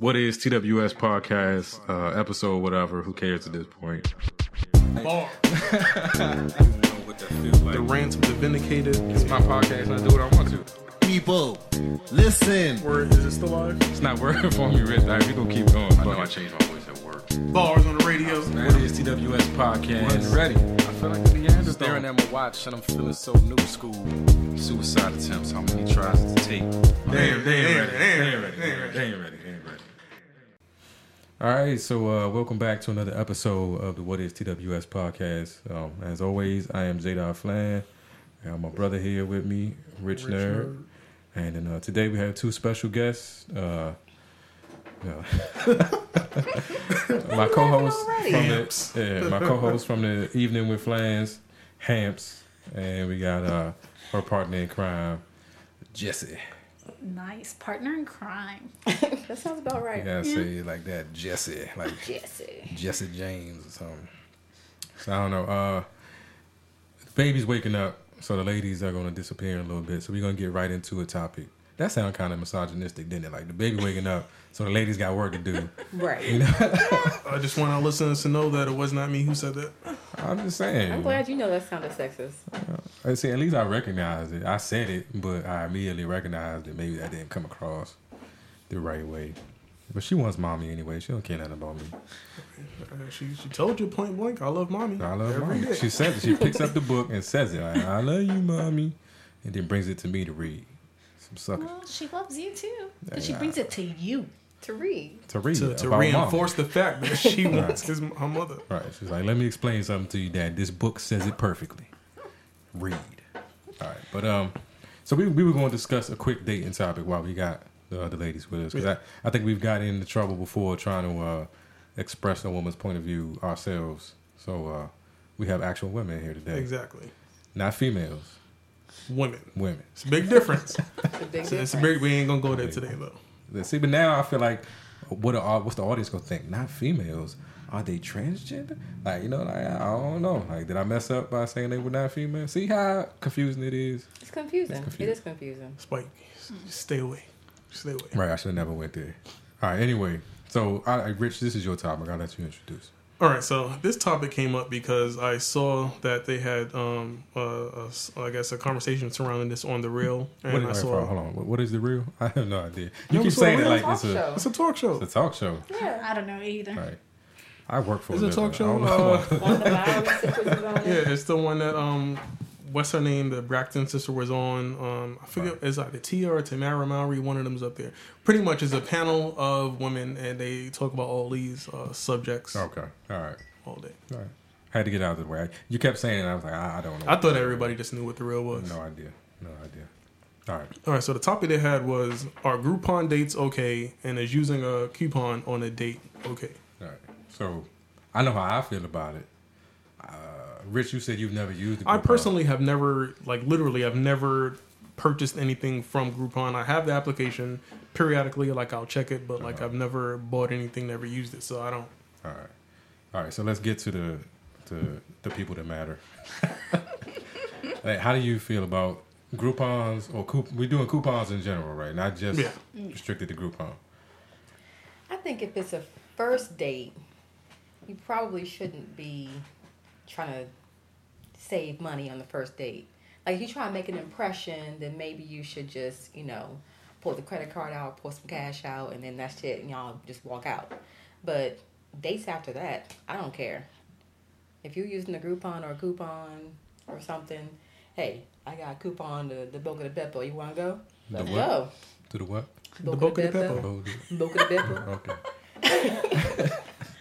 What is TWS podcast, episode, whatever, who cares at this point? Bar. The rants of the vindicated. It's my podcast and I do what I want to. People, listen. Word, is it still live? It's not working for me, Rich. We're going to keep going. I know I changed my voice at work. Bars on the radio. What is TWS podcast? When Ready. I feel like the Neanderthal. Staring at my watch and I'm feeling so new school. Suicide attempts, how many tries to take? They ain't ready. All right, so welcome back to another episode of the What is TWS podcast. As always, I am Jada Flan. I got my brother here with me, Rich Nerd. And then today we have two special guests. My co-host from the Evening with Flans, Hamps, and we got her partner in crime, Jessie. Nice partner in crime. That sounds about right. You gotta say it like that, Jessie, like Jesse James or something. So I don't know. Baby's waking up, so the ladies are gonna disappear in a little bit. So we're gonna get right into a topic. That sounded kind of misogynistic, didn't it? Like the baby waking up, so the ladies got work to do. Right. You know? I just want our listeners to know that it was not me who said that. I'm just saying. I'm glad you know that sounded sexist. I see. At least I recognized it. I said it, but I immediately recognized it. Maybe that didn't come across the right way. But she wants mommy anyway. She don't care nothing about me. She told you point blank, I love mommy. I love every mommy. day. She says it. She picks up the book and says it. Like, I love you, mommy, and then brings it to me to read. Some suckers. Well, she loves you too. But Yeah. she brings it to you. To read. To read. To about reinforce mom. the fact that she wants her mother. Right. She's like, let me explain something to you, Dad. This book says it perfectly. Read. All right. But so we were going to discuss a quick dating topic while we got the other ladies with us, because I think we've gotten into trouble before trying to express a woman's point of view ourselves. So we have actual women here today. Exactly. Not females. Women. Women. It's a big difference. It's We ain't gonna go there today though. See, but now I feel like, what's the audience gonna think? Not females. Are they transgender? Like, you know, like, I don't know. Like, did I mess up by saying they were not female? See how confusing it is? It's confusing. It is confusing. Spike, stay away. Stay away. Right, I should have never went there. All right, anyway. So, Rich, this is your topic. I'll let you introduce. All right, so this topic came up because I saw that they had, I guess, a conversation surrounding this on The Real. And I saw... Hold on. What is The Real? I have no idea. You No, keep it's saying a it like talk it's show. It's a talk show. a talk show. Yeah. I don't know either. Right. I work for It's a a talk show. living. I don't know. One of the violent situations on it. Yeah, it's the one that what's her name? The Braxton sister was on. I forget. It's either Tia or Tamara Mowry. One of them's up there. Pretty much is a panel of women, and they talk about all these subjects. Okay. All right. All day. All right. Had to get out of the way. You kept saying it, and I was like, I don't know. I thought everybody just knew what The Real was. No idea. All right. All right. So the topic they had was: are Groupon dates okay? And is using a coupon on a date okay? All right. So I know how I feel about it. Rich, you said you've never used it. I personally have never, literally, I've never purchased anything from Groupon. I have the application periodically, I'll check it, but I've never bought anything, never used it, so I don't. All right. So let's get to the people that matter. Like, how do you feel about Groupons or we're doing coupons in general, right? Not just restricted to Groupon. I think if it's a first date, you probably shouldn't be trying to save money on the first date. Like, if you try to make an impression, then maybe you should just, pull the credit card out, pull some cash out, and then that's it, and y'all just walk out. But dates after that, I don't care. If you're using a Groupon or a coupon or something, hey, I got a coupon to the Boca de Beppo. You want to go? Let's go. To the what? The Boca de Beppo. Beppo. Boca de Beppo. Okay.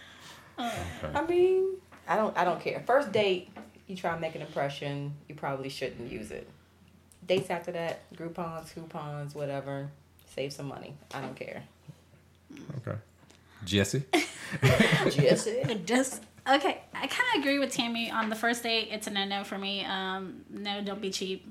I mean, I don't care. First date, you try to make an impression, you probably shouldn't use it. Dates after that, Groupons, coupons, whatever, save some money. I don't care. Okay. Jesse? Just okay. I kind of agree with Tammy on the first date. It's a no for me. No, don't be cheap.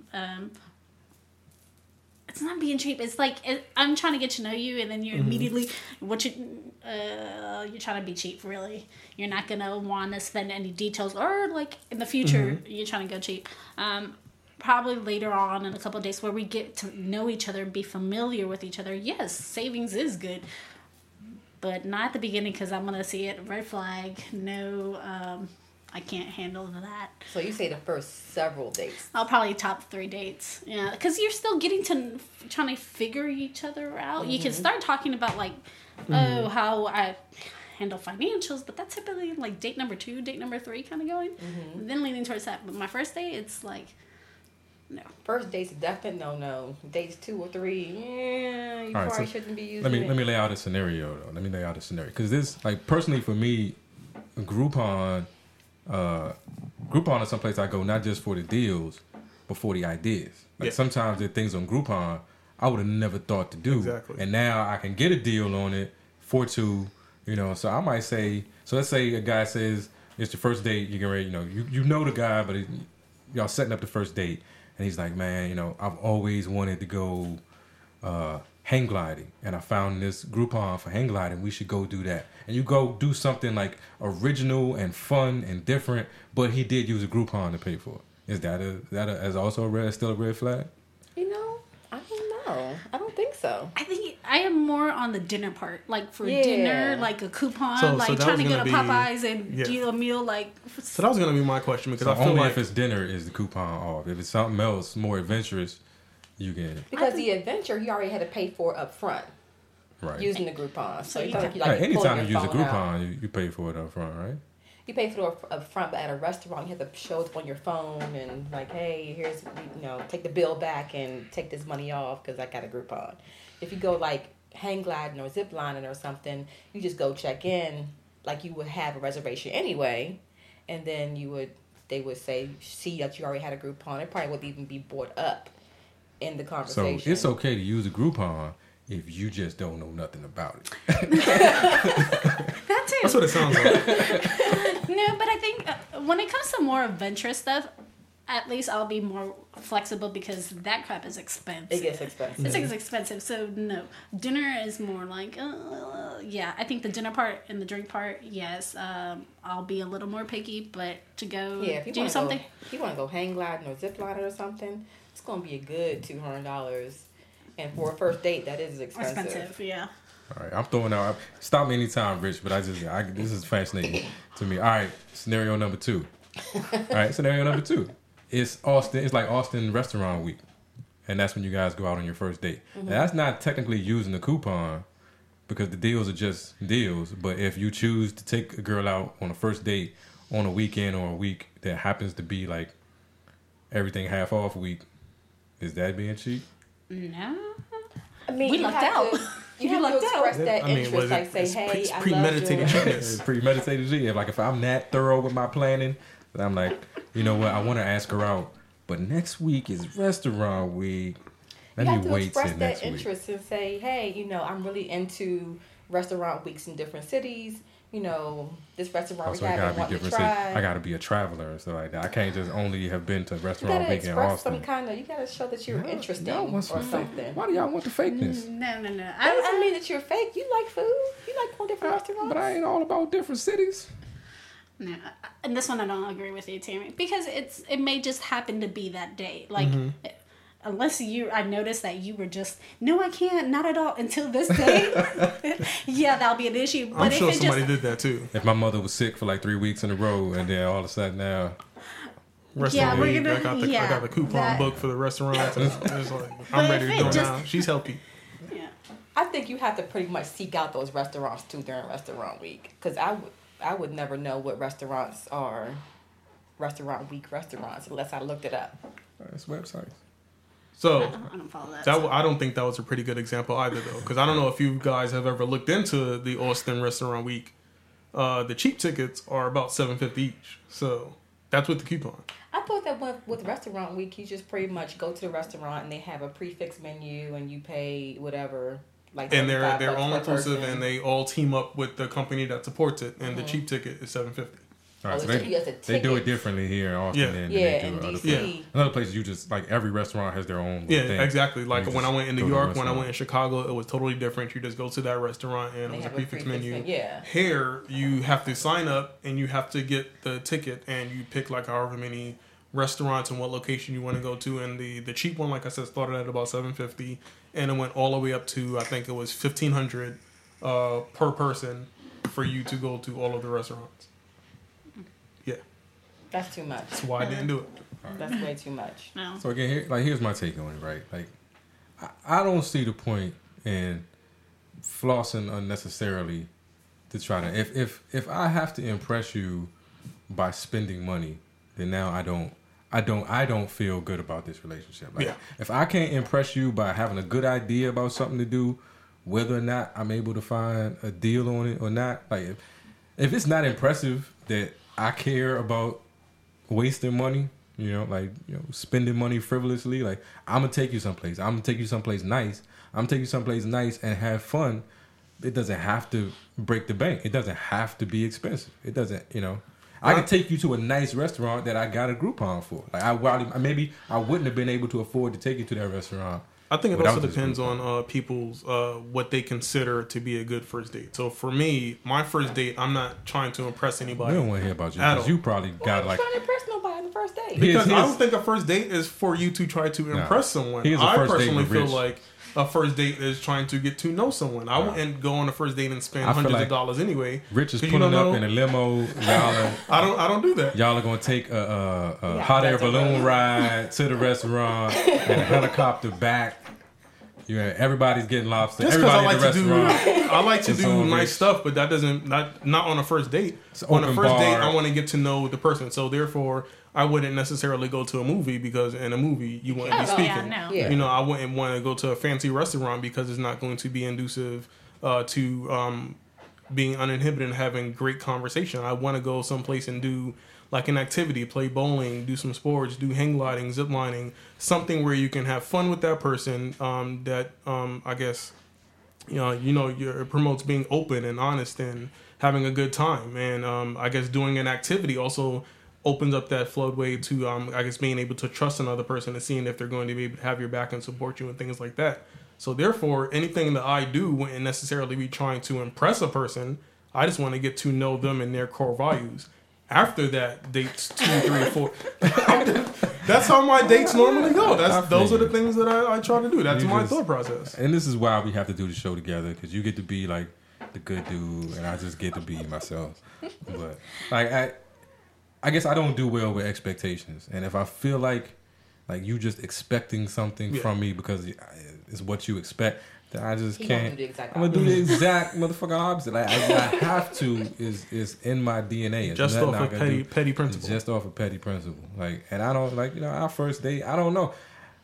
It's not being cheap. It's like I'm trying to get to know you, and then you immediately you're trying to be cheap. Really, you're not gonna want to spend any details, or like in the future, you're trying to go cheap. Probably later on in a couple of days where we get to know each other and be familiar with each other. Yes, savings is good, but not at the beginning because I'm gonna see it red flag. No, I can't handle that. So you say the first several dates. I'll probably top 3 dates. Yeah, because you're still getting to trying to figure each other out. You can start talking about like, oh, how I handle financials, but that's typically like date number 2, date number 3 kind of going. And then leaning towards that. But my first date, it's like, no. First date's a definite no. Dates 2 or 3, yeah, you probably shouldn't be using it. Let me lay out a scenario though. Let me lay out a scenario because this, like, personally for me, Groupon is someplace I go not just for the deals, but for the ideas. Like sometimes there are things on Groupon I would have never thought to do, Exactly. and now I can get a deal on it for 2. You know, so I might say, so let's say a guy says it's your first date, you get ready, you know the guy, but y'all setting up the first date, and he's like, man, I've always wanted to go hang gliding, and I found this Groupon for hang gliding. We should go do that. And you go do something like original and fun and different, but he did use a Groupon to pay for it. Is that as also still a red flag? I don't know. I don't think so. I think I am more on the dinner part. Like for dinner, like a coupon, So like that trying to was go to gonna be- Popeyes and do a meal. Like, So that was going to be my question because So I feel only like if it's dinner is the coupon off. If it's something else more adventurous, you get it. Because the adventure, you already had to pay for up front Right. using the Groupon. So it's you not like you Right, pull anytime your you use a phone out. Groupon, you pay for it up front, right? You pay for it up front, but at a restaurant, you have to show it on your phone and like, hey, here's, take the bill back and take this money off because I got a Groupon. If you go like hang gliding or zip lining or something, you just go check in like you would have a reservation anyway, and then they would see that you already had a Groupon. It probably would even be brought up in the So conversation. it's okay to use a Groupon if you just don't know nothing about it. that too. that's what it sounds like. No, but I think when it comes to more adventurous stuff, at least I'll be more flexible because that crap is expensive. It gets expensive. It's expensive, so no. Dinner is more like, yeah. I think the dinner part and the drink part, yes. I'll be a little more picky, but to go Yeah, if you do want something. if you want to go hang gliding or zip lining or something, it's going to be a good $200. And for a first date, that is expensive. Yeah. All right, I'm throwing out. Stop me anytime, Rich. But this is fascinating to me. All right, scenario number 2. All right, scenario number 2. It's Austin. It's like Austin Restaurant Week, and that's when you guys go out on your first date. Now, that's not technically using the coupon because the deals are just deals. But if you choose to take a girl out on a first date on a weekend or a week that happens to be like everything half off week, is that being cheap? No. I mean, We you lucked have out. to- You You have to lucked out. express that I mean, interest, was it- like say, it's hey, it's I love premeditated your... cheapness. It's premeditated G. If I'm that thorough with my planning, then I'm like, you know what? I want to ask her out, but next week is restaurant week. Let You me have to wait express till that next week. interest and say, hey, I'm really into restaurant weeks in different cities. This restaurant Also, we I haven't gotta be wanted to different. try. I gotta be a traveler and stuff like that. I can't just only have been to You restaurant gotta week in express Austin. some kind of. You gotta show that you're interesting Y'all or want some fake- something. Why do y'all want the fakeness? No. That doesn't mean that you're fake. You like food. You like going to different restaurants. But I ain't all about different cities. No, and this one I don't agree with you, Tammy, because it may just happen to be that day. Like, unless I noticed that you were just, no, I can't, not at all, until this day. Yeah, that'll be an issue. But I'm sure if it somebody just, did that too. If my mother was sick for like 3 weeks in a row, and then all of a sudden now, Restaurant we're week, gonna- I got the coupon that- book for the restaurants. It's like, I'm But ready if to it go just- now. She's healthy. yeah. I think you have to pretty much seek out those restaurants too during restaurant week, because I would never know what restaurants are restaurant week restaurants unless I looked it up. it's websites. So I don't follow that. I don't think that was a pretty good example either, though, because I don't know if you guys have ever looked into the Austin Restaurant Week. The cheap tickets are about $7.50 each, so that's with the coupon. I thought that with restaurant week, you just pretty much go to the restaurant and they have a prefix menu and you pay whatever. Like And they're $35 all per inclusive, person. and they all team up with the company that supports it, and the cheap ticket is $7.50. All right, Oh, so it's just a they do it ticket. differently here in Austin Yeah. than Yeah, they do in in other DC. places. In other places, you just like every restaurant has their own. Yeah, little thing. exactly. Like You when I just went in go New to the York, when I restaurant. went in Chicago, it was totally different. You just go to that restaurant and They it was a have a prefix prefix menu. yeah. Here, you have to sign up and you have to get the ticket and you pick like however many restaurants and what location you want to go to. And the cheap one, like I said, started at about $7.50 and it went all the way up to I think it was $1,500 per person for you to go to all of the restaurants. Yeah, That's too much. that's why I didn't do it. That's way too much. No. So again, here's my take on it, right? Like, I don't see the point in flossing unnecessarily to try to. If I have to impress you by spending money, then now I don't feel good about this relationship. Like, Yeah. if I can't impress you by having a good idea about something to do, whether or not I'm able to find a deal on it or not, like if it's not impressive that I care about wasting money, spending money frivolously, like I'm gonna take you someplace. I'm gonna take you someplace nice. I'm gonna take you someplace nice and have fun. It doesn't have to break the bank. It doesn't have to be expensive. It doesn't, I can take you to a nice restaurant that I got a Groupon for. Like maybe I wouldn't have been able to afford to take you to that restaurant. I think it without also this depends Groupon. on people's what they consider to be a good first date. So for me, my first date, I'm not trying to impress We anybody. don't want to hear about you At because all. you probably Why got are you like. trying to impress nobody on the first date? Because I Here's- don't think a first date is for you to try to impress someone. here's a I first date personally with feel Rich. like a first date is trying to get to know someone. I wouldn't go on a first date and spend I feel hundreds like of dollars anyway. Rich is 'cause you pulling don't up know- in a limo. I don't do that. Y'all are gonna take a Yeah, hot air that's a balloon road. ride to the restaurant and a helicopter back. Everybody's getting lobster. Just because I Everybody like at the to restaurant. I like to It's do all nice rich. stuff, but that doesn't not on a first date. It's On a open first date, bar. I want to get to know the person. So therefore, I wouldn't necessarily go to a movie because in a movie you wouldn't be Oh, speaking. yeah, no. Yeah. I wouldn't want to go to a fancy restaurant because it's not going to be inducive to being uninhibited and having great conversation. I want to go someplace and do like an activity, play bowling, do some sports, do hang gliding, zip lining, something where you can have fun with that person. I guess it promotes being open and honest and having a good time. And I guess doing an activity also opens up that floodway to I guess being able to trust another person and seeing if they're going to be able to have your back and support you and things like that. So therefore, anything that I do wouldn't necessarily be trying to impress a person. I just want to get to know them and their core values. After that, dates 2, 3, 4. That's how my dates normally go. Those are the things that I try to do. That's You my just- thought process. And this is why we have to do the show together, because you get to be like the good dude, and I just get to be myself. But like I guess I don't do well with expectations, and if I feel like you just expecting something Yeah. from me because it's what you expect, then I just He gonna can't. do the exact I'm gonna do the exact motherfucking opposite. Like I have to is in my DNA. It's Just nothing off I of can petty do. petty It's principle. just off a petty principle. Like, and I don't our first date. I don't know.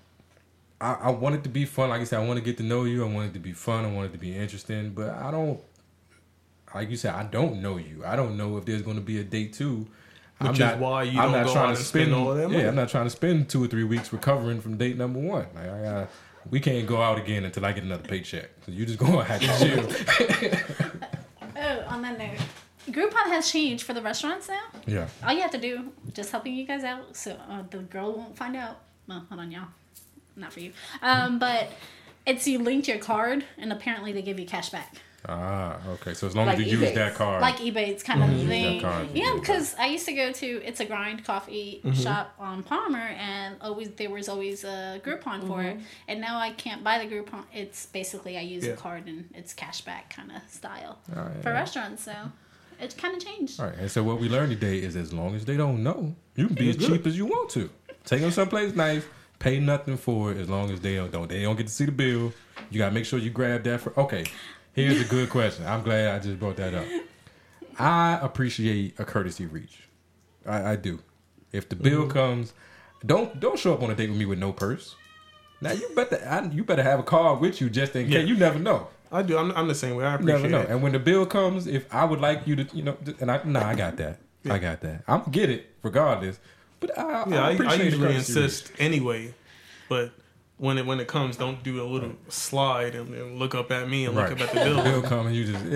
I want it to be fun. Like you said, I want to get to know you. I want it to be fun. I want it to be interesting. But I don't, like you said, I don't know you. I don't know if there's going to be a date 2. Which is why you don't go out and spend all of that money. Yeah, I'm not trying to spend 2 or 3 weeks recovering from date number 1. Like we can't go out again until I get another paycheck. So you just gonna have to chill. Oh, on that note, Groupon has changed for the restaurants now. Yeah. All you have to do, just helping you guys out, so the girl won't find out. Well, hold on, y'all. Not for you. But it's you linked your card, and apparently they give you cash back. Ah, okay. So as long Like as you use Ebates. that card, Like Ebates kind of thing. that card. Yeah, because I used to go to It's a Grind coffee Mm-hmm. shop on Palmer, and there was always a Groupon for it. And now I can't buy the Groupon. It's basically I use Yeah. a card and it's cashback kind of style Oh, yeah. for restaurants. So it kind of changed. All right, and so what we learned today is as long as they don't know, you can be as Good. cheap as you want to. Take them someplace nice, pay nothing for it as long as they don't get to see the bill. You gotta make sure you grab that for. Okay, here's a good question. I'm glad I just brought that up. I appreciate a courtesy reach. I do. If the bill comes, don't show up on a date with me with no purse. Now you better have a card with you just in case. Yeah. You never know. I do. I'm the same way. I You never appreciate know. it. And when the bill comes, if I would like you to, and I got that. I got that. I'm gonna get it regardless. But I I appreciate the usually courtesy insist anyway, but when it comes, don't do a little slide and look up at me and Right. look up at the bill. bill come and you just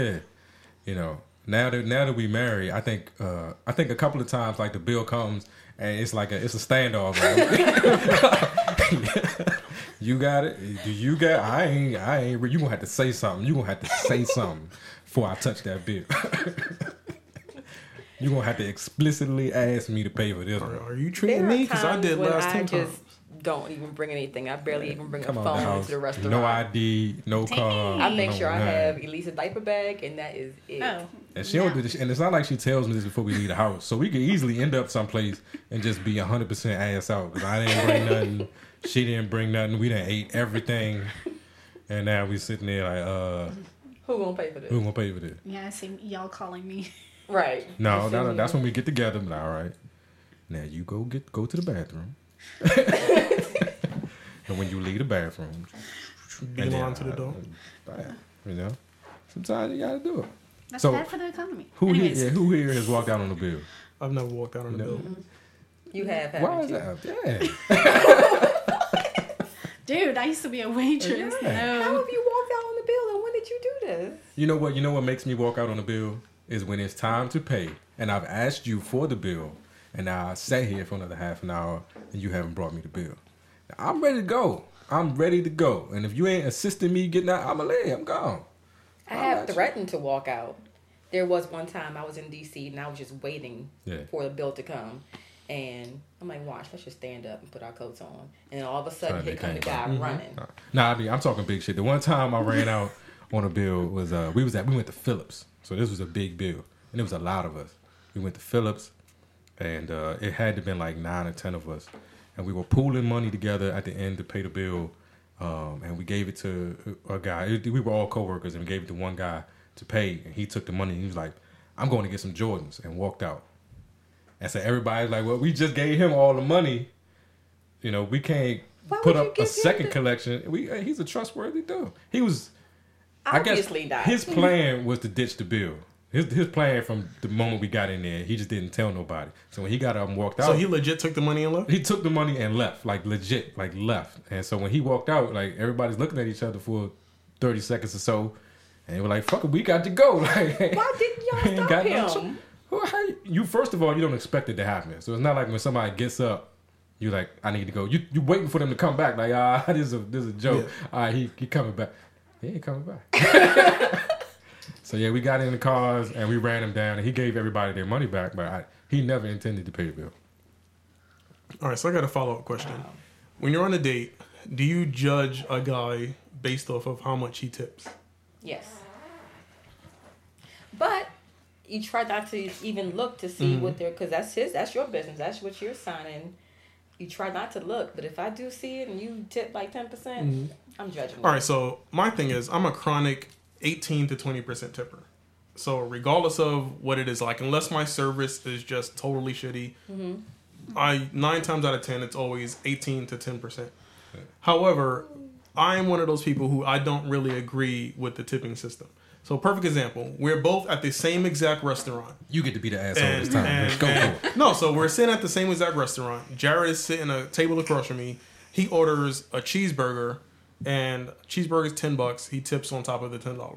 Now that we married, I think a couple of times like the bill comes and it's like it's a standoff. Right? You got it. Do you got? I ain't. You gonna have to say something. You gonna have to say something before I touch that bill. You gonna have to explicitly ask me to pay for this one. Are you treating There me? are Because I times did when last I 10 just times. don't even bring anything. I barely even bring a Come out the phone house. to the restaurant. No ID, no car. I make no sure I nothing. have at least a diaper bag, and that is it. Oh. And she don't do this, and it's not like she tells me this before we leave the house. So we could easily end up someplace and just be 100% ass out because I didn't bring nothing. She didn't bring nothing. We done ate everything, and now we sitting there like, Who gonna pay for this? who gonna pay for this? Yeah, I see y'all calling me. Right. No, Assuming- that's when we get together. But all right, now you go to the bathroom, and when you leave the bathroom, Beeline to the door. You know, sometimes you gotta do it. That's So, bad for the economy. Who Anyways, here? Who here has walked out on the bill? I've never walked out on the No. building. You have. Why haven't is you? that? Yeah. dude, I used to be a waitress. Yeah. How No. have you walked out on the building? When did you do this? You know what? You know what makes me walk out on the bill is when it's time to pay, and I've asked you for the bill, and now I sat here for another half an hour, and you haven't brought me the bill. Now, I'm ready to go. I'm ready to go. And if you ain't assisting me getting out, I'ma leave. I'm gone. I have threatened to walk out. There was one time I was in D.C. and I was just waiting Yeah. for the bill to come. And I'm like, watch, let's just stand up and put our coats on. And then all of a sudden, Sorry, here they comes the came guy by. running. Nah, I'm talking big shit. The one time I ran out on a bill was we went to Phillips, so this was a big bill, and it was a lot of us. We went to Phillips, and it had to been like 9 or 10 of us, and we were pooling money together at the end to pay the bill, and we gave it to a guy. We were all coworkers, and we gave it to one guy to pay, and he took the money. And he was like, "I'm going to get some Jordans," and walked out. And so everybody's like, "Well, we just gave him all the money. You know, we can't Why put would you up give a him second the- collection." He's a trustworthy dude. He was, Obviously I not. guess, his plan was to ditch the bill. His plan from the moment we got in there, he just didn't tell nobody. So when he got up and walked out, So he legit took the money and left? he took the money and left, like legit, like left. And so when he walked out, like everybody's looking at each other for 30 seconds or so, and they were like, "Fuck it, we got to go." Like, Why didn't y'all ain't stop got no him? Well, you first of all, you don't expect it to happen. So it's not like when somebody gets up, you like, "I need to go." You waiting for them to come back. Like, this is a joke. Yeah. All right, he coming back. He ain't coming back. So yeah, we got in the cars and we ran him down, and he gave everybody their money back, but he never intended to pay the bill. All right, so I got a follow-up question. When you're on a date, do you judge a guy based off of how much he tips? Yes. But you try not to even look to see what they're, because that's your business. That's what you're signing. You try not to look, but if I do see it and you tip like 10%, I'm judging. All right, so my thing is, I'm a chronic 18 to 20% tipper. So regardless of what it is, like unless my service is just totally shitty, 9 times out of 10 it's always 18 to 10%. However, I'm one of those people who I don't really agree with the tipping system. So perfect example, we're both at the same exact restaurant. You get to be the asshole this time. Go for it. No, so we're sitting at the same exact restaurant. Jared is sitting at a table across from me. He orders a cheeseburger, and cheeseburger's $10. He tips on top of the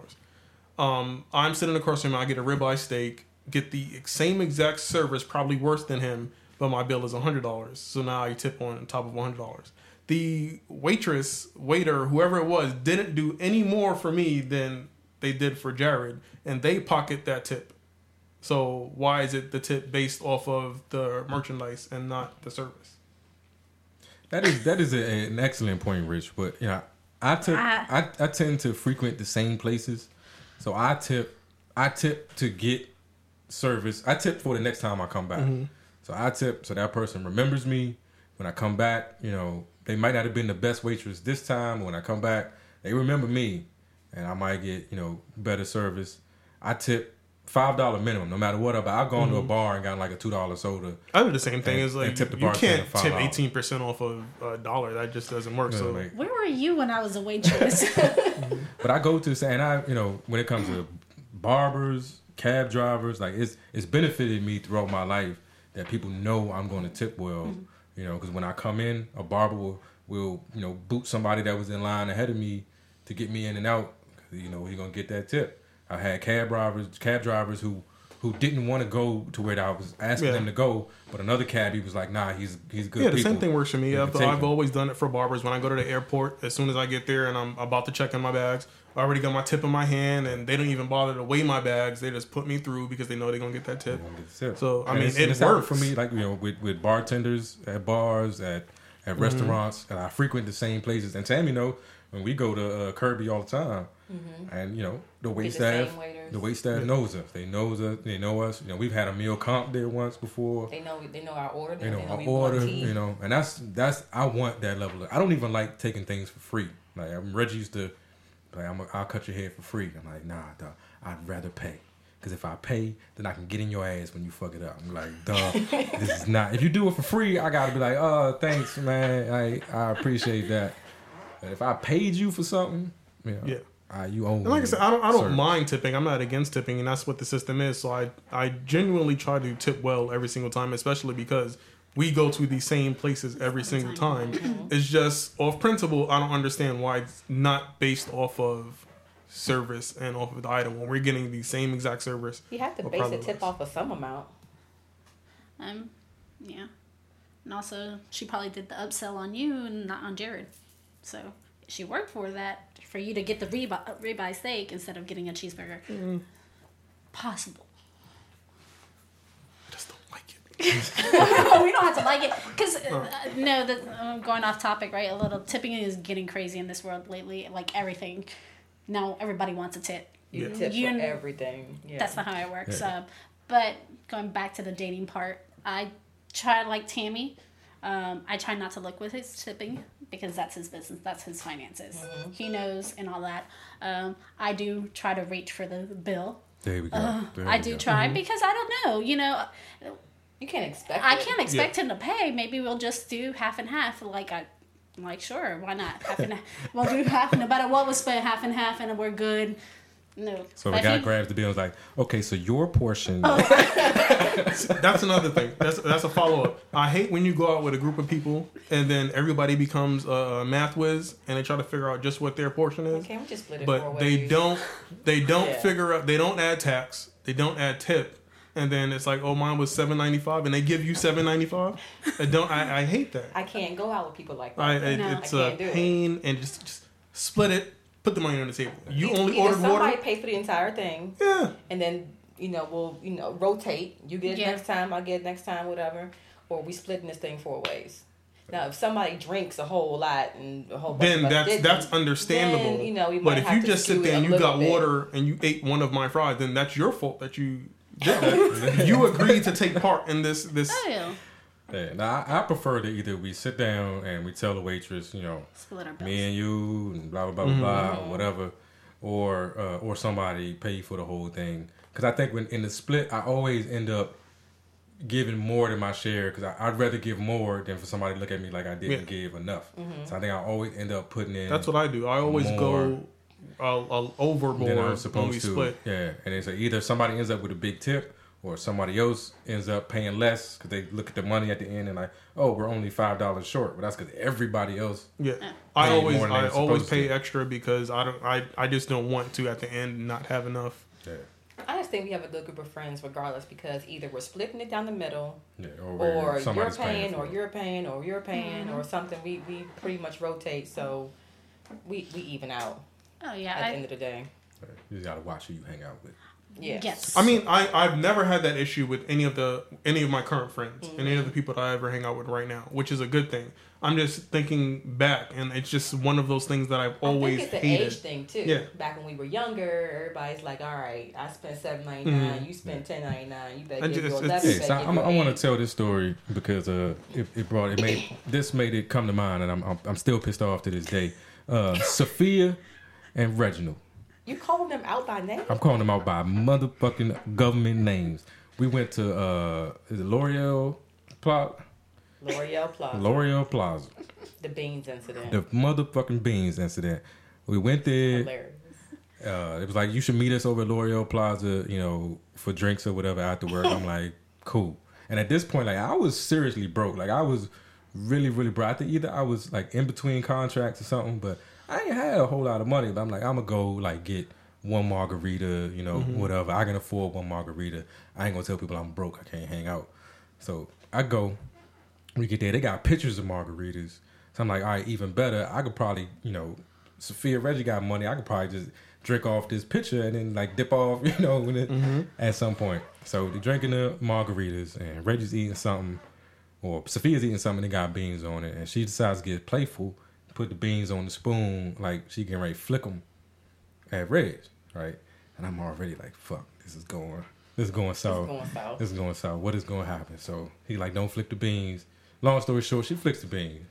$10. I'm sitting across from him. I get a ribeye steak, get the same exact service, probably worse than him, but my bill is $100. So now I tip on top of $100. The waitress, waiter, whoever it was, didn't do any more for me than they did for Jared, and they pocket that tip. So why is it the tip based off of the merchandise and not the service? That is an excellent point, Rich. But you know, I tend to frequent the same places, so I tip to get service. I tip for the next time I come back. So I tip so that person remembers me when I come back. You know, they might not have been the best waitress this time. But when I come back, they remember me, and I might get better service. I tip $5 minimum, no matter what. But I've gone to a bar and gotten like a $2 soda. I do the same thing. And- Is like and tip the you bartender can't tip $5. 18% off of $1. That just doesn't work. So Like, Where were you when I was a waitress? but I go to and when it comes to barbers, cab drivers, like it's benefited me throughout my life that people know I'm going to tip well. Because when I come in, a barber will boot somebody that was in line ahead of me to get me in and out. He's gonna get that tip. I had cab drivers who didn't want to go to where I was asking them to go, but another cabbie was like, "Nah, he's good." yeah, the people. same thing works for me. You I've can take him. always done it for barbers. When I go to the airport, as soon as I get there and I'm about to check in my bags, I already got my tip in my hand, and they don't even bother to weigh my bags. They just put me through because they know they're gonna get that tip. Gonna get the tip. So I And mean, it's it happened works for me. Like with bartenders at bars, at at restaurants, and I frequent the same places. And Tammy know when we go to Kirby all the time, and you know the wait staff knows us. They know us. They know us. You know, we've had a meal comp there once before. They know our order. They know our order. You know, and that's I want that level. I don't even like taking things for free. Like Reggie used to, like I'll cut your hair for free. I'm like, nah, dog, I'd rather pay. Because if I pay, then I can get in your ass when you fuck it up. I'm like, dog, this is not. If you do it for free, I gotta be like, oh, thanks, man. I appreciate that. But if I paid you for something, you own. And like I said, I don't mind tipping. I'm not against tipping, and that's what the system is. So I genuinely try to tip well every single time, especially because we go to the same places every single time. It's just off principle. I don't understand why it's not based off of service and off of the item when we're getting the same exact service. You have to base a tip off of some amount. Yeah. And also, she probably did the upsell on you and not on Jared. So she worked for that, for you to get the ribeye steak instead of getting a cheeseburger. Possible. I just don't like it. We don't have to like it. Because, going off topic, right? A little tipping is getting crazy in this world lately. Like everything. Now everybody wants a tip. You tip for everything. Yeah. That's not how it works. But going back to the dating part, I try like Tammy. I try not to look with his tipping because that's his business. That's his finances. He knows and all that. I do try to reach for the bill. There we go. I do try because I don't know. You know, you can't expect. I can't expect him to pay. Maybe we'll just do half and half. Like, sure, why not? Half and half. We'll do half, no matter what was spent, half and half, and we're good. No. So the guy grabs the bill and is like, okay, so your portion. That's another thing. That's a follow-up. I hate when you go out with a group of people and then everybody becomes a math whiz and they try to figure out just what their portion is. Can't we just split it but 4 ways? they don't figure out, they don't add tax, they don't add tip. And then it's like, oh, mine was $7.95, and they give you $7.95. I hate that. I can't go out with people like that. It's a pain, and just split it. Put the money on the table. You only Either ordered somebody water. pay for the entire thing. Yeah. And then we'll rotate. You get it next time. I get it next time. Whatever. Or we splitting this thing 4 ways. Now, if somebody drinks a whole lot and a whole bunch then of us that's understandable. Then, we but might if have you to just sit scoot there and a you got little bit. water and you ate one of my fries, then that's your fault that you did that. You agreed to take part in this. Yeah, now I prefer that either we sit down and we tell the waitress, split our bills. me and you, and blah blah blah blah, or whatever, or somebody pay for the whole thing. Because I think when in the split, I always end up giving more than my share because I'd rather give more than for somebody to look at me like I didn't give enough. So I think I always end up putting in. That's what I do. I always go overboard than I'm when supposed we to. split. Yeah, and it's either somebody ends up with a big tip or somebody else ends up paying less because they look at the money at the end and like, oh, we're only $5 short. But that's because everybody else. Yeah, I always more than they're always supposed pay to. extra because I just don't want to at the end not have enough. Yeah. I just think we have a good group of friends regardless because either we're splitting it down the middle Or you're somebody's paying for or you're paying or you're paying or something. We pretty much rotate so we even out Oh, yeah. at the end of the day. You just gotta watch who you hang out with. Yes. I mean, I've never had that issue with any of my current friends, any of the people that I ever hang out with right now, which is a good thing. I'm just thinking back, and it's just one of those things that I've always I think it's hated. an age thing too. Yeah. Back when we were younger, everybody's like, "All right, I spent $7.99, you spent $10.99. You better give your 11." Hey, so I want to tell this story because this made it come to mind, and I'm still pissed off to this day. Sophia and Reginald. You calling them out by name? I'm calling them out by motherfucking government names. We went to is it L'Oreal Plaza? L'Oreal Plaza. The beans incident. The motherfucking beans incident. We went there. Hilarious. It was like, you should meet us over at L'Oreal Plaza, for drinks or whatever after work. I'm like, cool. And at this point, like, I was seriously broke. Like, I was really, really broke. I think either I was like in between contracts or something, but I ain't had a whole lot of money. But I'm like, I'm gonna go like get one margarita, whatever. I can afford one margarita. I ain't gonna tell people I'm broke. I can't hang out. So I go. We get there. They got pictures of margaritas. So I'm like, all right, even better. I could probably, Sophia Reggie got money. I could probably just drink off this picture and then like dip off, at some point. So they're drinking the margaritas and Reggie's eating something or Sophia's eating something that got beans on it, and she decides to get playful, put the beans on the spoon, like she getting ready to flick them at Reg, right? And I'm already like, fuck, this is going south. This is going south. What is going to happen? So he like, don't flick the beans. Long story short, she flicks the beans.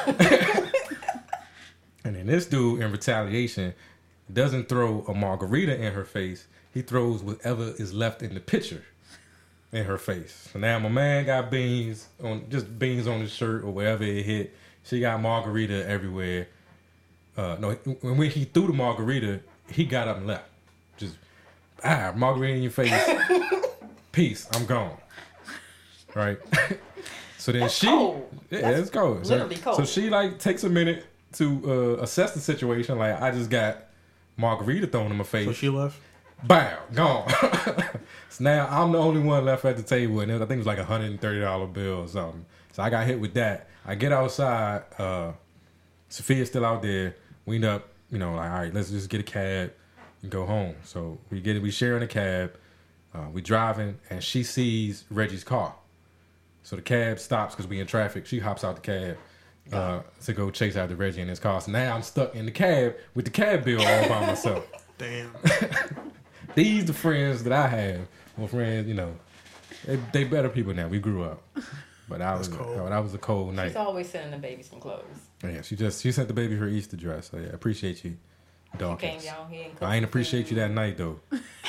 And then this dude, in retaliation, doesn't throw a margarita in her face. He throws whatever is left in the pitcher in her face. So now my man got beans on his shirt or wherever it hit. She got margarita everywhere. No, when he threw the margarita, he got up and left. Just margarita in your face. Peace. I'm gone. Right. So then it's cold. Literally cold. So she like takes a minute to assess the situation. Like, I just got margarita thrown in my face. So she left. Bam, gone. So now I'm the only one left at the table, and I think it was like $130 bill or something. So I got hit with that. I get outside. Sophia's still out there. We end up, like, all right, let's just get a cab and go home. So we sharing a cab. We driving, and she sees Reggie's car. So the cab stops because we in traffic. She hops out the cab to go chase after Reggie in his car. So now I'm stuck in the cab with the cab bill all by myself. Damn. These the friends that I have. Well, friends, they better people now. We grew up. But that was a cold night. She's always sending the baby some clothes. Yeah, she sent the baby her Easter dress. So yeah, appreciate you, Dawkins. I ain't appreciate you that night though.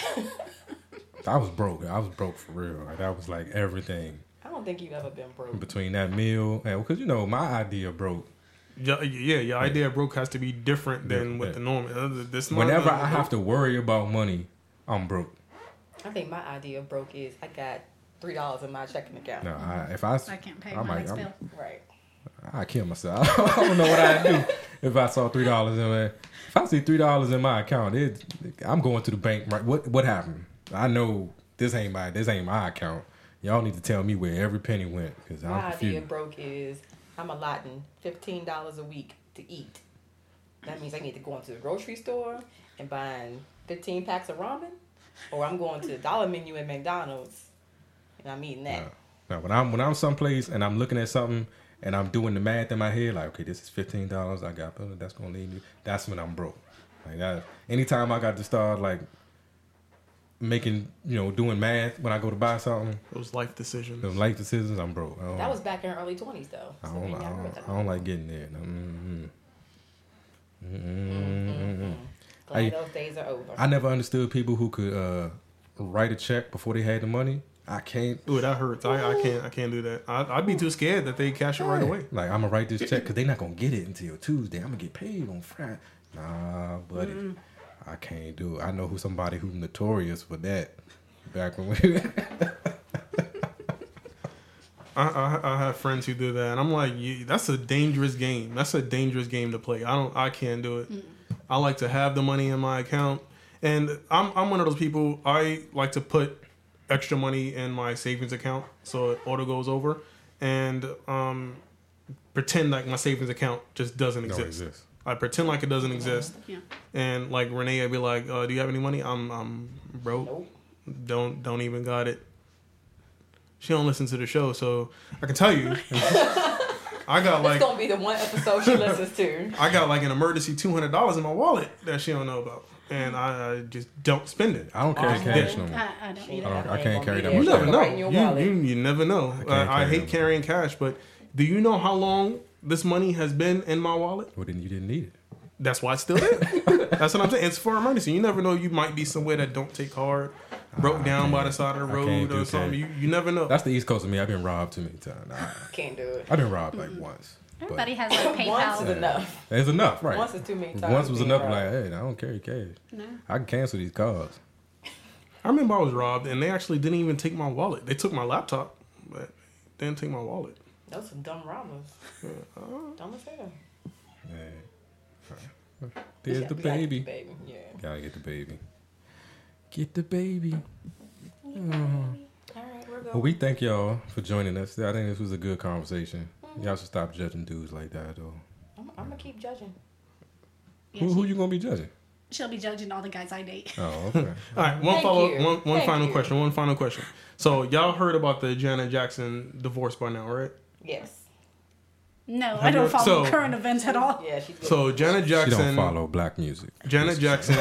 I was broke. I was broke for real. Like, that was like everything. I don't think you've ever been broke. Between that meal, and because my idea of broke. Yeah, your idea of broke has to be different than what the norm is. Whenever I have to worry about money, I'm broke. I think my idea of broke is I got $3 in my checking account. No, I can't pay my next bill. Right. I kill myself. I don't know what I'd do if I saw $3 in there. If I see $3 in my account, I'm going to the bank. Right? What happened? I know this ain't my account. Y'all need to tell me where every penny went because I'm confused. My idea of broke is I'm allotting $15 a week to eat. That means I need to go into the grocery store and buying 15 packs of ramen, or I'm going to the dollar menu at McDonald's and I'm eating that. Now, when I'm someplace and I'm looking at something and I'm doing the math in my head, like, okay, this is $15 I got, that's gonna leave me. That's when I'm broke. Like that. Anytime I got to start like making, doing math when I go to buy something. Those life decisions. I'm broke. That was back in the early 20s though. So I don't like getting there. Glad those days are over. I never understood people who could write a check before they had the money. I can't. Ooh, that hurts. I can't do that. I'd be too scared that they cash it right away. Like, I'm gonna write this check because they're not gonna get it until Tuesday. I'm gonna get paid on Friday. Nah, buddy, I can't do it. I know somebody who's notorious for that. Back when we. I have friends who do that, and I'm like, that's a dangerous game. That's a dangerous game to play. I can't do it. I like to have the money in my account, and I'm one of those people. I like to put extra money in my savings account so it auto goes over, and pretend like my savings account just doesn't exist. I pretend like it doesn't exist. Yeah. And like Renee, I'd be like, "Do you have any money?" I'm broke. Nope. Don't even got it. She don't listen to the show, so I can tell you. I got like. It's gonna be the one episode she listens to. I got like an emergency $200 in my wallet that she don't know about, and I just don't spend it. I don't carry cash no more. I don't either. I can't carry that You much never cash. know. You never know. I hate carrying cash, but do you know how long this money has been in my wallet? Well, then you didn't need it. That's why it's still there. That's what I'm saying. It's for emergency. You never know. You might be somewhere that don't take card, broke down by the side of the road or something. You never know. That's the East Coast of me. I've been robbed too many times. Can't do it. I've been robbed like once. Everybody has like PayPal. Once is enough. It's enough, right? Once is too many times. Once was enough. robbed. Like, hey, I don't carry cash. No. I can cancel these cards. I remember I was robbed, and they actually didn't even take my wallet. They took my laptop, but they didn't take my wallet. Those some dumb robbers. Dumb as hell. Yeah. There's the baby. Yeah. Gotta get the baby. Get the baby. All right, we're going. Well, we thank y'all for joining us. I think this was a good conversation. Y'all should stop judging dudes like that, though. I'm gonna keep judging. Yeah, Who you gonna be judging? She'll be judging all the guys I date. Oh, okay. All right, one final question. So y'all heard about the Janet Jackson divorce by now, right? Yes. No, I don't follow So- current events at all. Yeah, she's good. So Janet She Jackson. don't follow black music. Janet Jackson.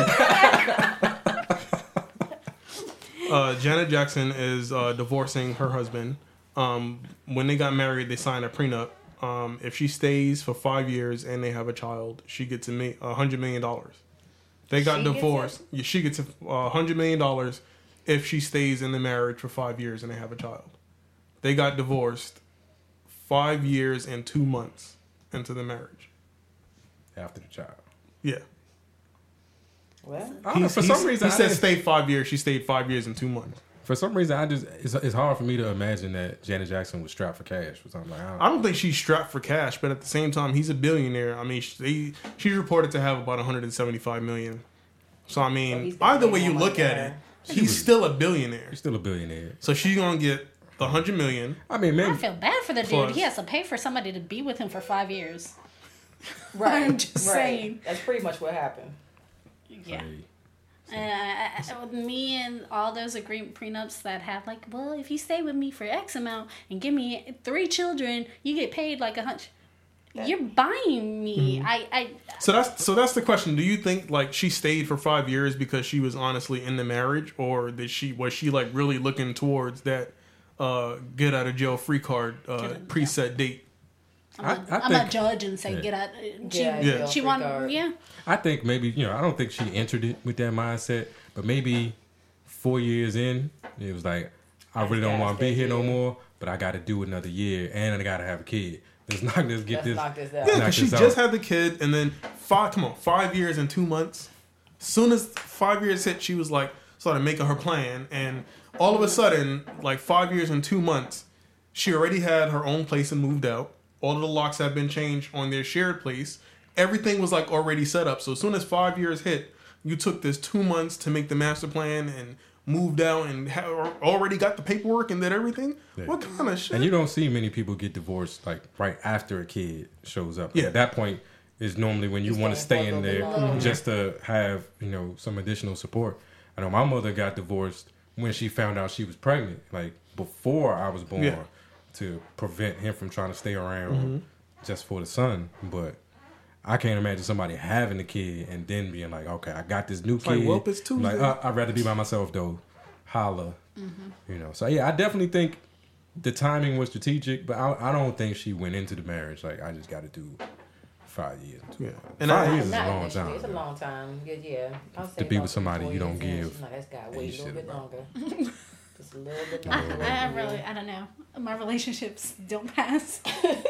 Janet Jackson is divorcing her husband. When they got married, they signed a prenup. If she stays for 5 years and they have a child, she gets $100 million. They got She gets divorced. Yeah, she gets $100 million if she stays in the marriage for 5 years and they have a child. They got divorced 5 years and 2 months into the marriage. After the child. Yeah. Well, I don't know, for some reason, he I said didn't- stay 5 years. She stayed 5 years and 2 months. For some reason, it's hard for me to imagine that Janet Jackson was strapped for cash or something like that. I don't think she's strapped for cash, but at the same time, he's a billionaire. I mean, she's reported to have about 175 million. So I So mean, he's got either way you more look money at than it, he's still a billionaire. He's still a billionaire. So she's gonna get the 100 million. I mean, maybe I feel bad for the dude. Plus- He has to pay for somebody to be with him for 5 years. Right. I'm just saying. That's pretty much what happened. Yeah. Me and all those prenups that have like, well, if you stay with me for X amount and give me 3 children, you get paid like $100. You're buying me. So that's the question. Do you think like she stayed for 5 years because she was honestly in the marriage, or was she like really looking towards that get out of jail free card preset date? I'm think- a judge and say get out. Yeah. She wanted, yeah. I think maybe, I don't think she entered it with that mindset, but maybe 4 years in, it was like, I really don't want to be here no more, but I got to do another year and I got to have a kid. Let's knock this Let's knock this out. Yeah, knock because she this just out. had the kid, and then 5 years and 2 months. Soon as 5 years hit, she was like started making her plan, and all of a sudden, like 5 years and 2 months, she already had her own place and moved out. All of the locks have been changed on their shared place. Everything was like already set up. So as soon as 5 years hit, you took this 2 months to make the master plan and moved out and already got the paperwork and did everything. Yeah. What kind of shit? And you don't see many people get divorced like right after a kid shows up. Yeah. At that point is normally when you want to stay in there longer. just to have, some additional support. I know my mother got divorced when she found out she was pregnant, like before I was born, Yeah. to prevent him from trying to stay around just for the son. But I can't imagine somebody having a kid and then being like, okay, I got this new kid. like, well, it's Tuesday. Like, I'd rather be by myself though. Holla. So yeah, I definitely think the timing was strategic, but I don't think she went into the marriage like, I just got to do 5 years. Yeah. And 5 I- years is a Not long initially. time. It's a long time. Yeah. I'll say To be about with somebody 4 you don't years in, give she's like, that's got to a wait a little shit bit about. longer. Just a little bit longer. I don't know. My relationships don't pass.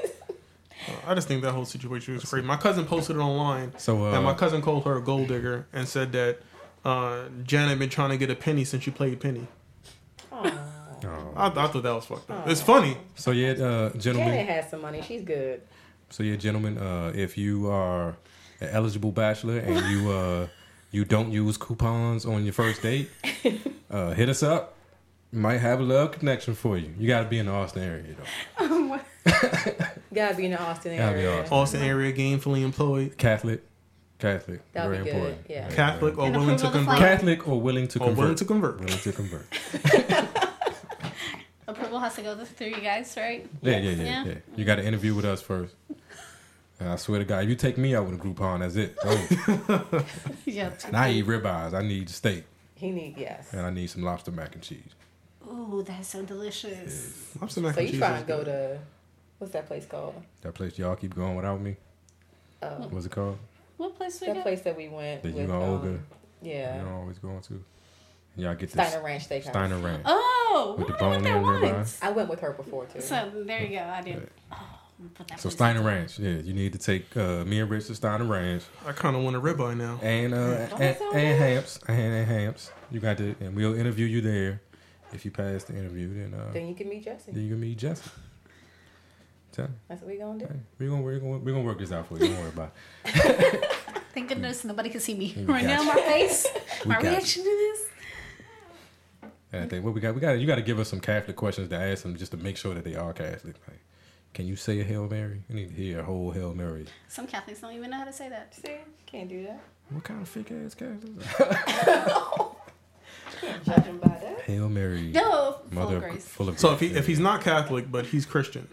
I just think that whole situation was crazy. My cousin posted it online, So, and my cousin called her a gold digger and said that Janet been trying to get a penny since she played Penny. Aw. I thought that was fucked up. It's funny. So yeah, Janet gentlemen. has some money. She's good. So yeah, gentlemen. If you are an eligible bachelor and you don't use coupons on your first date, hit us up. Might have a love connection for you. You got to be in the Austin area though. Gotta be in the Austin Gotta be area. Austin. Austin area, gainfully employed, Catholic, That'd very be good. important. Yeah. Catholic, or And willing to approval of the convert. flag. Catholic or willing to Or convert. willing to convert. Willing to convert. Approval has to go through you guys, right? Yeah. Yeah. You got to interview with us first. And I swear to God, if you take me out with a Groupon, that's it. Oh. Yeah. And I eat ribeyes. I need steak. He need yes. And I need some lobster mac and cheese. Ooh, that's so delicious. Lobster mac So and you cheese trying is to go good. to what's that place called? That place y'all keep going without me. What's it called? What place we That got? place that we went That with. you and Yeah. You're always going to. And y'all get this Steiner Ranch Steakhouse. Steiner Ranch. Oh, With we the went there bone-in ribeye. once. I went with her before too. So there you go. I did. Oh, I'm gonna put that So place Steiner in. Ranch, yeah, you need to take me and Rich to Steiner Ranch I kind of want a ribeye now. and that's all and right. Hamps and Hamps. You got to, and we'll interview you there. If you pass the interview, Then you can meet Jesse. then you can meet Jesse. Tell me. That's what we gonna do. Hey, we're gonna work this out for you. Don't worry about it. Thank goodness nobody can see me We right got now. you. My face, We my got you. reaction to this. And I think what we got. You got to give us some Catholic questions to ask them just to make sure that they are Catholic. Like, can you say a Hail Mary? I need to hear a whole Hail Mary. Some Catholics don't even know how to say that. See, can't do that. What kind of fake ass Catholic? Judge him by that. Hail Mary, No, full Mother grace. full of So grace. if he's not Catholic but he's Christian, Oh,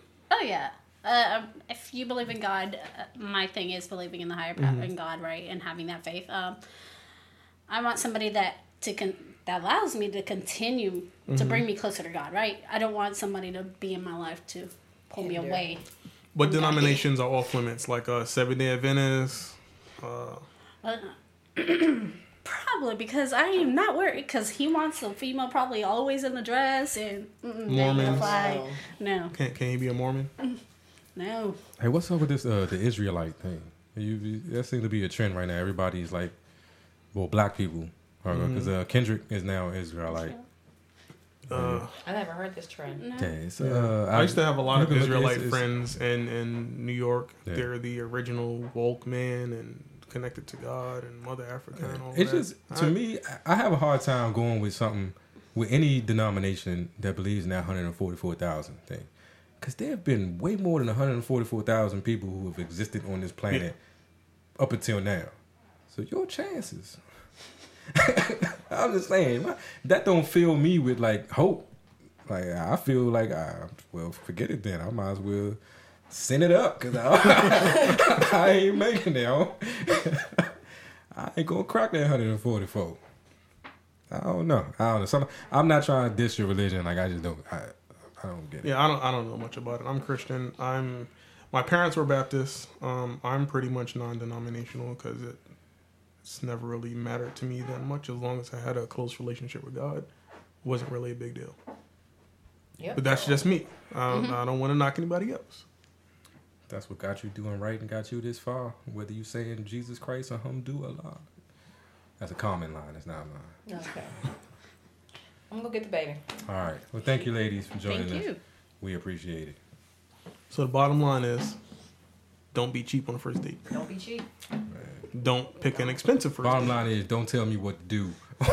yeah. If you believe in God, my thing is believing in the higher power, in God, right, and having that faith. I want somebody that allows me to continue to bring me closer to God, right? I don't want somebody to be in my life to pull me away. What denominations are off limits? Like Seventh-day Adventists? Probably because I am not worried because he wants a female probably always in a dress and Mormons? No. Can he be a Mormon? No. Hey, what's up with this the Israelite thing? That seems to be a trend right now. Everybody's like, well, black people, because Kendrick is now Israelite. I never heard this trend. No. Yeah, it's, I used to have a lot of Israelite it's- friends in New York. Yeah. They're the original woke man and connected to God and Mother Africa and all It's that. just, to me, I have a hard time going with something, with any denomination that believes in that 144,000 thing. Because there have been way more than 144,000 people who have existed on this planet up until now. So your chances. I'm just saying, that don't fill me with, like, hope. Like, I feel like, well, forget it then. I might as well send it up because I ain't making it. I ain't gonna crack that 144. I don't know. I'm not trying to diss your religion. Like, I just don't. I don't get it. Yeah, I don't know much about it. I'm Christian. My parents were Baptist. I'm pretty much non-denominational because it's never really mattered to me that much. As long as I had a close relationship with God, it wasn't really a big deal. Yep. But that's just me. I don't want to knock anybody else. That's what got you doing right and got you this far. Whether you saying Jesus Christ or Hamdulillah. That's a common line. It's not mine. Okay. I'm gonna go get the baby. All right. Well, thank you, ladies, for joining Thank us. you. We appreciate it. So the bottom line is, don't be cheap on the first date. Don't be cheap. Don't pick an expensive first Bottom date. line is, don't tell me what to do.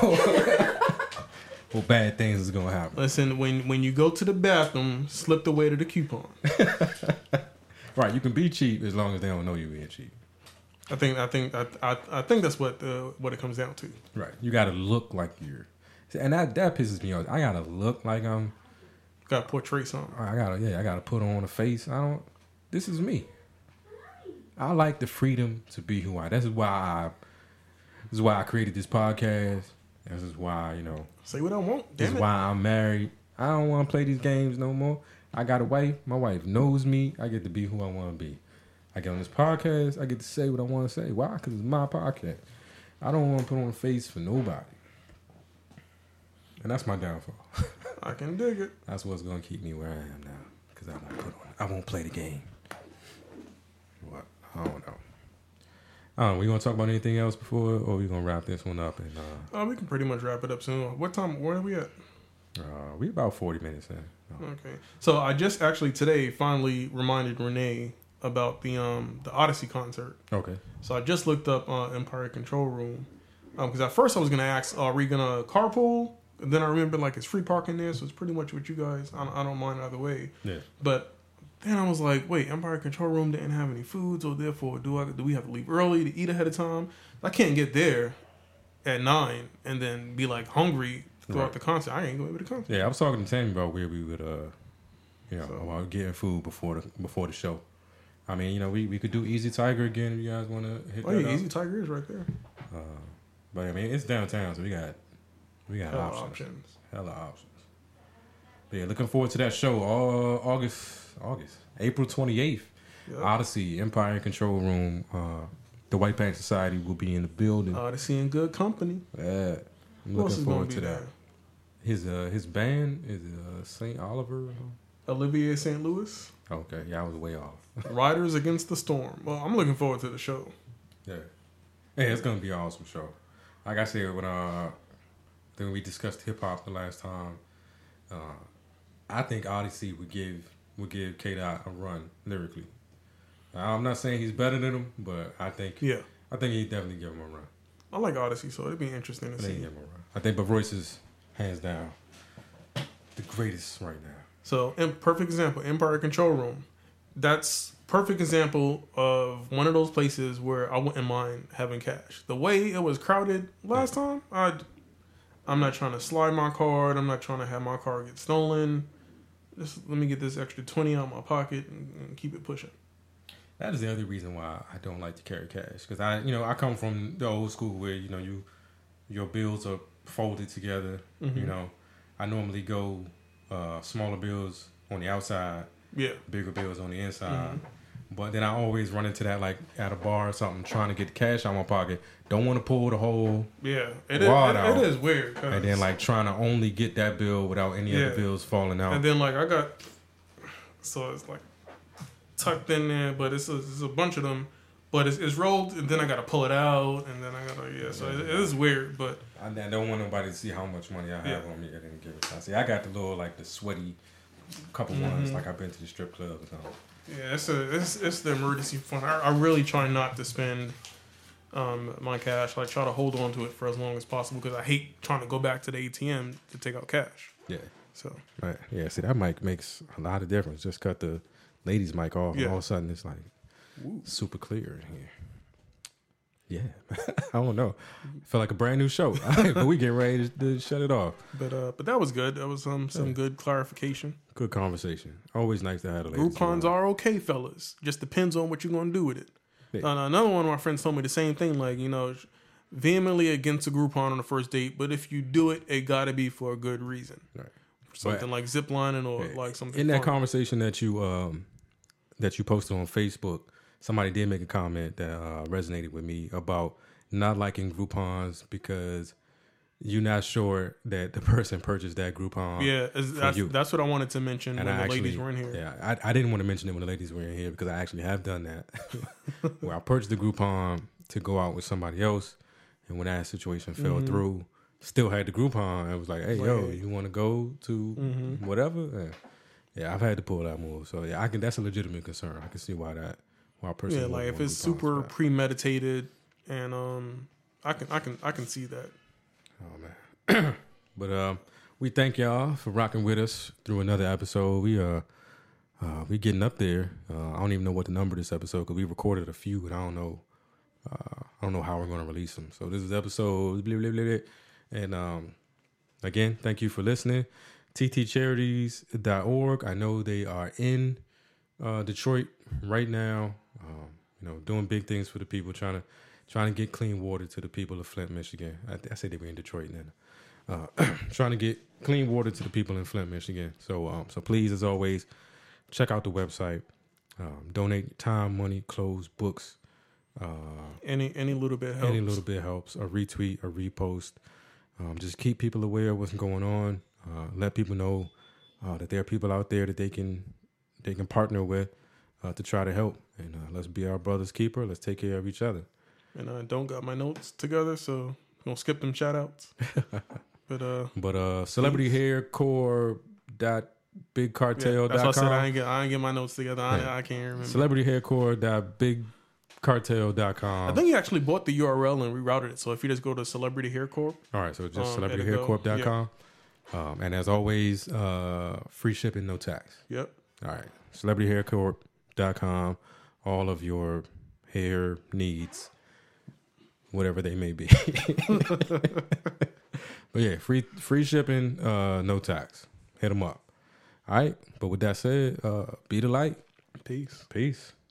Or bad things is gonna happen. Listen, when you go to the bathroom, slip the weight of the coupon. Right. You can be cheap as long as they don't know you being cheap. I think that's what it comes down to. Right. You got to look like you're, and that pisses me off. I gotta look like I'm. Got to portray something. I gotta put on a face. This is me. I like the freedom to be who I. This is why I created this podcast. This is why Say what I want. This Damn is it. why I'm married. I don't want to play these games no more. I got a wife. My wife knows me. I get to be who I want to be. I get on this podcast. I get to say what I want to say. Why? Because it's my podcast. I don't want to put on a face for nobody. And that's my downfall. I can dig it. That's what's going to keep me where I am now. Because I won't play the game. What? I don't know. We going to talk about anything else before, or we going to wrap this one up? And We can pretty much wrap it up soon. What time? Where are we at? we about 40 minutes in. Okay. So I just actually today finally reminded Renee about the Odyssey concert. Okay. So I just looked up Empire Control Room because at first I was gonna ask, are we gonna carpool? And then I remember like it's free parking there, so it's pretty much what you guys. I don't mind either way. Yeah. But then I was like, wait, Empire Control Room didn't have any food, so therefore do we have to leave early to eat ahead of time? I can't get there at 9 and then be like hungry throughout the concert. I ain't going to the concert. Yeah, I was talking to Tammy about where we would, about getting food before the show. I mean, we could do Easy Tiger again if you guys want to hit that up. Easy Tiger is right there. But I mean, it's downtown, so we got options. Hella options. But yeah, looking forward to that show. April 28th. Yep. Odyssey, Empire Control Room. The White Panther Society will be in the building. Odyssey in good company. Yeah, I'm Who else looking is forward gonna to be that. His band is St. Oliver. Olivier St. Louis. Okay, yeah, I was way off. Riders Against the Storm. Well, I'm looking forward to the show. Yeah, it's gonna be an awesome show. Like I said when we discussed hip hop the last time, I think Odyssey would give K-Dot a run lyrically. I'm not saying he's better than him, but I think he'd definitely give him a run. I like Odyssey, so it'd be interesting to see. But Royce is hands down the greatest right now. So, perfect example, Empire Control Room. That's perfect example of one of those places where I wouldn't mind having cash. The way it was crowded last time, I'm not trying to slide my card. I'm not trying to have my car get stolen. let me get this extra 20 out of my pocket and keep it pushing. That is the other reason why I don't like to carry cash, because I come from the old school where your bills are folded together. Mm-hmm. I normally go smaller bills on the outside, bigger bills on the inside. Mm-hmm. But then I always run into that, like at a bar or something, trying to get the cash out of my pocket. Don't want to pull the whole wad out. It is weird. And then like trying to only get that bill without any other bills falling out. And then like so it's like tucked in there, but it's a bunch of them. But it's rolled, and then I got to pull it out, and then I got to, so it is weird, but... I don't want nobody to see how much money I have on me at any given time. See, I got the little, like, the sweaty couple ones, like I've been to the strip club or something. Yeah, it's the emergency fund. I really try not to spend my cash. I try to hold on to it for as long as possible, because I hate trying to go back to the ATM to take out cash. Yeah. So... Right. Yeah, see, that mic makes a lot of difference. Just cut the ladies' mic off, and all of a sudden it's like... Ooh. Super clear in here. Yeah, I don't know. I feel like a brand new show, but we getting ready to shut it off. But that was good. That was some good clarification. Good conversation. Always nice to have the ladies. Groupons are okay, fellas. Just depends on what you're gonna do with it. Yeah. Another one of my friends told me the same thing. Like, vehemently against a Groupon on the first date, but if you do it, it gotta be for a good reason. Right. Something like ziplining or like something. In that conversation that you posted on Facebook, somebody did make a comment that resonated with me about not liking Groupons because you're not sure that the person purchased that Groupon. Yeah, that's what I wanted to mention when the ladies were in here. Yeah, I didn't want to mention it when the ladies were in here because I actually have done that. Where I purchased the Groupon to go out with somebody else, and when that situation fell through, still had the Groupon. I was like, hey, you want to go to whatever? Yeah, I've had to pull that move. So yeah, that's a legitimate concern. I can see why that. Yeah, like if it's super premeditated, and I can see that. Oh man, but we thank y'all for rocking with us through another episode. We getting up there. I don't even know what the number of this episode, because we recorded a few, and I don't know how we're going to release them. So this is episode blah, blah, blah, blah. And again, thank you for listening. ttcharities.org. I know they are in Detroit right now. Doing big things for the people, trying to get clean water to the people of Flint, Michigan. I say they were in Detroit then. Trying to get clean water to the people in Flint, Michigan. So please, as always, check out the website. Donate time, money, clothes, books. Any little bit helps. Any little bit helps. A retweet, a repost. Just keep people aware of what's going on. Let people know that there are people out there that they can partner with to try to help. And let's be our brother's keeper. Let's take care of each other. And I don't got my notes together, so gonna skip them shout outs. But celebrityhaircore.bigcartel.com. That's what I said. I ain't get my notes together. I can't remember. Celebrityhaircore.bigcartel.com. I think he actually bought the URL and rerouted it. So if you just go to Celebrity Hair Corp. All right, so just celebrityhaircorp.com. Yeah. And as always, free shipping, no tax. Yep. All right. celebrityhaircorp.com. All of your hair needs, whatever they may be. But yeah, free shipping, no tax. Hit them up. All right. But with that said, be the light. Peace. Peace.